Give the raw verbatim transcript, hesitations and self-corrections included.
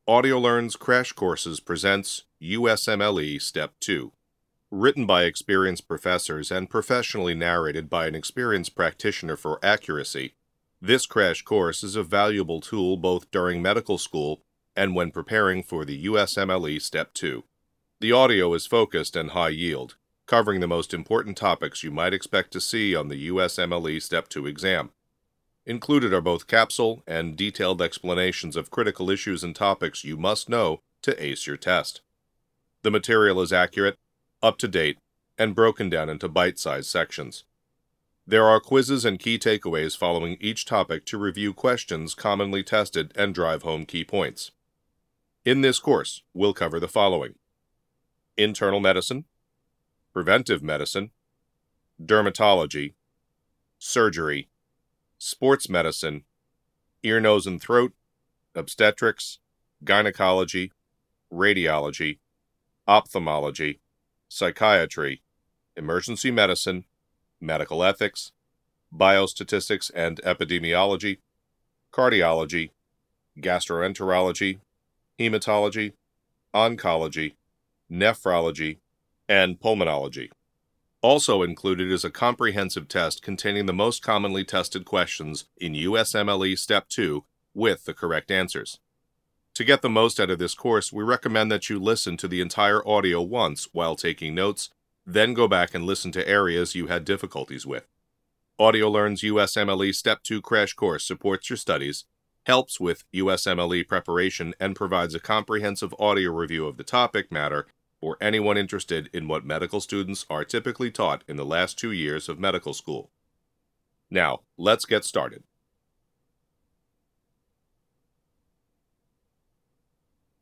AudioLearn's Crash Courses presents U S M L E Step two. Written by experienced professors and professionally narrated by an experienced practitioner for accuracy, this crash course is a valuable tool both during medical school and when preparing for the U S M L E Step two. The audio is focused and high yield, covering the most important topics you might expect to see on the U S M L E Step two exam. Included are both capsule and detailed explanations of critical issues and topics you must know to ace your test. The material is accurate, up-to-date, and broken down into bite-sized sections. There are quizzes and key takeaways following each topic to review questions commonly tested and drive home key points. In this course, we'll cover the following: internal medicine, preventive medicine, dermatology, surgery, sports medicine, ear, nose, and throat, obstetrics, gynecology, radiology, ophthalmology, psychiatry, emergency medicine, medical ethics, biostatistics and epidemiology, cardiology, gastroenterology, hematology, oncology, nephrology, and pulmonology. Also included is a comprehensive test containing the most commonly tested questions in U S M L E Step two with the correct answers. To get the most out of this course, we recommend that you listen to the entire audio once while taking notes, then go back and listen to areas you had difficulties with. AudioLearn's U S M L E Step two crash course supports your studies, helps with U S M L E preparation, and provides a comprehensive audio review of the topic matter for anyone interested in what medical students are typically taught in the last two years of medical school. Now, let's get started.